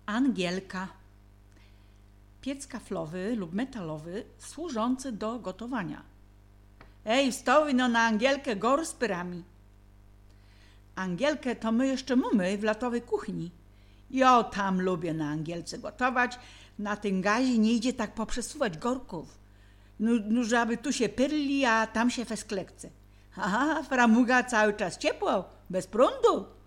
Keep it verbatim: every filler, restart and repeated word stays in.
Angielka. Piec kaflowy lub metalowy służący do gotowania. Ej, wstawi no na Angielkę gor z pyrami. Angielkę to my jeszcze mamy w latowej kuchni. Ja tam lubię na Angielce gotować, na tym gazie nie idzie tak poprzesuwać gorków. No, no żeby tu się pyrli, a tam się fesklekce. Aha, framuga cały czas ciepło, bez prądu.